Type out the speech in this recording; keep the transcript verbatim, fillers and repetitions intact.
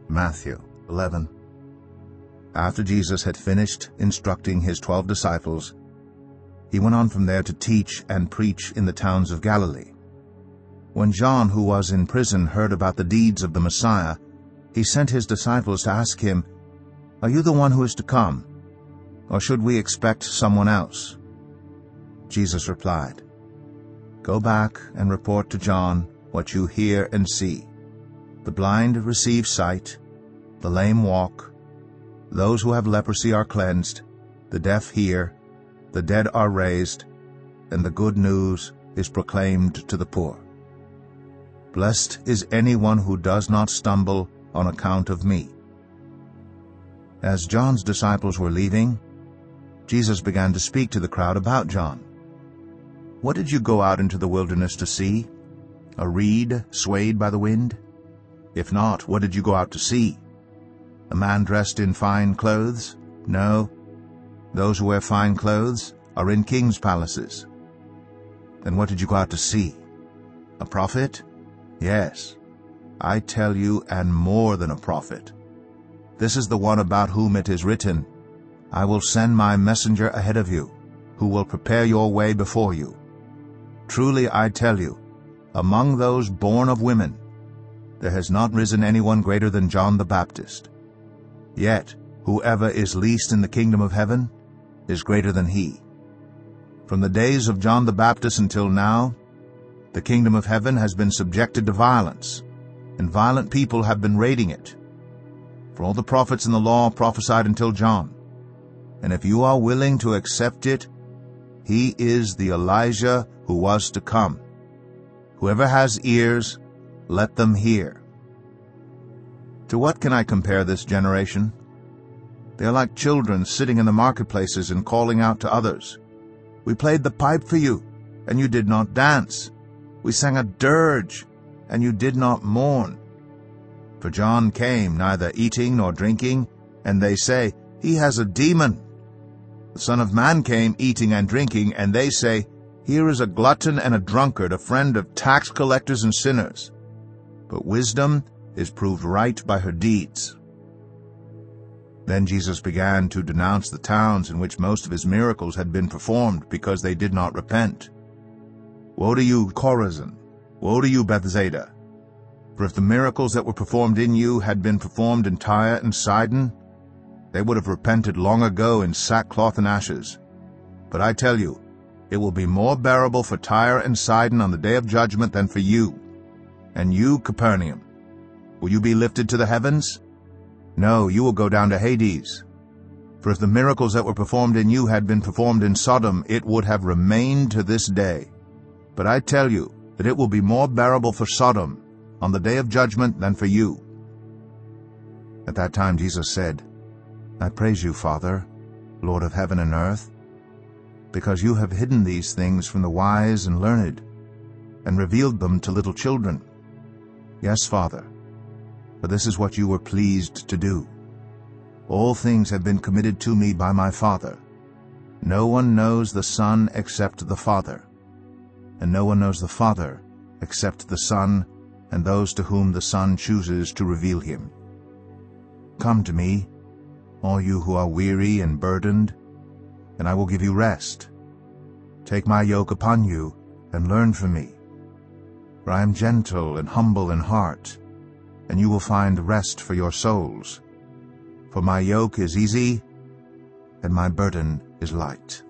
Matthew eleven. After Jesus had finished instructing his twelve disciples, he went on from there to teach and preach in the towns of Galilee. When John, who was in prison, heard about the deeds of the Messiah, he sent his disciples to ask him, "Are you the one who is to come, or should we expect someone else?" Jesus replied, "Go back and report to John what you hear and see. The blind receive sight, the lame walk, those who have leprosy are cleansed, the deaf hear, the dead are raised, and the good news is proclaimed to the poor. Blessed is anyone who does not stumble on account of me." As John's disciples were leaving, Jesus began to speak to the crowd about John. "What did you go out into the wilderness to see? A reed swayed by the wind? If not, what did you go out to see? A man dressed in fine clothes? No. Those who wear fine clothes are in king's palaces. Then what did you go out to see? A prophet? Yes, I tell you, and more than a prophet. This is the one about whom it is written, 'I will send my messenger ahead of you, who will prepare your way before you.' Truly I tell you, among those born of women, there has not risen anyone greater than John the Baptist. Yet whoever is least in the kingdom of heaven is greater than he. From the days of John the Baptist until now, the kingdom of heaven has been subjected to violence, and violent people have been raiding it. For all the prophets in the law prophesied until John. And if you are willing to accept it, he is the Elijah who was to come. Whoever has ears, let them hear." To what can I compare this generation? They are like children sitting in the marketplaces and calling out to others, "We played the pipe for you, and you did not dance. We sang a dirge, and you did not mourn. For John came neither eating nor drinking, and they say, 'He has a demon.' The Son of Man came eating and drinking, and they say, 'Here is a glutton and a drunkard, a friend of tax collectors and sinners.' But wisdom is proved right by her deeds." Then Jesus began to denounce the towns in which most of his miracles had been performed, because they did not repent. "Woe to you, Chorazin! Woe to you, Bethsaida! For if the miracles that were performed in you had been performed in Tyre and Sidon, they would have repented long ago in sackcloth and ashes. But I tell you, it will be more bearable for Tyre and Sidon on the day of judgment than for you. And you, Capernaum, will you be lifted to the heavens? No, you will go down to Hades. For if the miracles that were performed in you had been performed in Sodom, it would have remained to this day. But I tell you that it will be more bearable for Sodom on the day of judgment than for you." At that time Jesus said, "I praise you, Father, Lord of heaven and earth, because you have hidden these things from the wise and learned, and revealed them to little children. Yes, Father, for this is what you were pleased to do. All things have been committed to me by my Father. No one knows the Son except the Father, and no one knows the Father except the Son, and those to whom the Son chooses to reveal him. Come to me, all you who are weary and burdened, and I will give you rest. Take my yoke upon you, and learn from me. For I am gentle and humble in heart, and you will find rest for your souls. For my yoke is easy, and my burden is light."